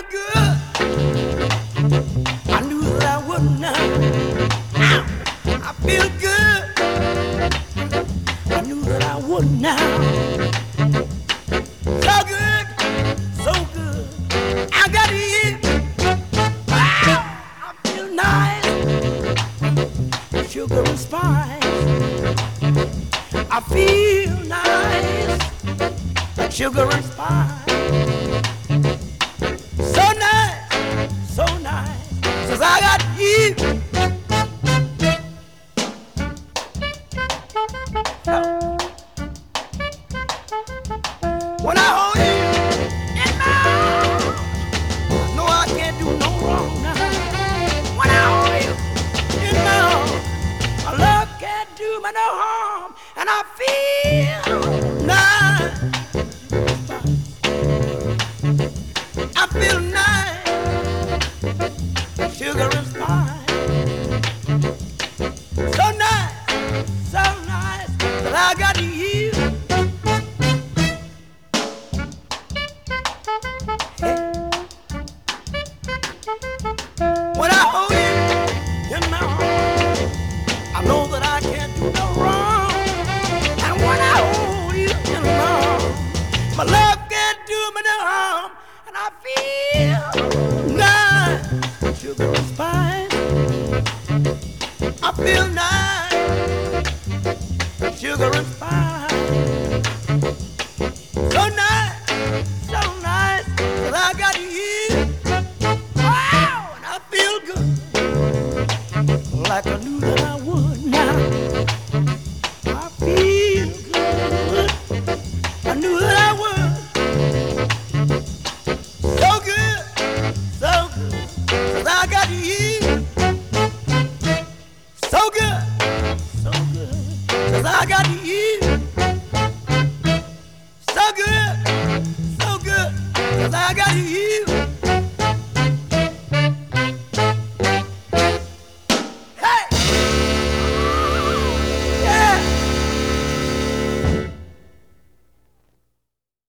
good. I knew that I would not. I feel good. I knew that I would now. So good, so good. I got you. Wow, I feel nice. Sugar and spice. I feel nice. Sugar and spice. So nice, so nice. Since I got you. When I hold you in my arms, I know I can't do no wrong now. When I hold you in my arms, my love can't do me no harm, and I feel nice. I feel nice, sugar and spice. So nice, that I got you. When I hold you in my arms, I know that I can't do no wrong. And when I hold you in my arms, my love can't do me no harm. And I feel nice, sugar and spice. I feel nice, sugar and spice. So nice, that I got you. Like I knew that I would now. I feel good. I knew that I would. So good, 'cause I got you. So good, 'cause I got you. So good, 'cause I got you.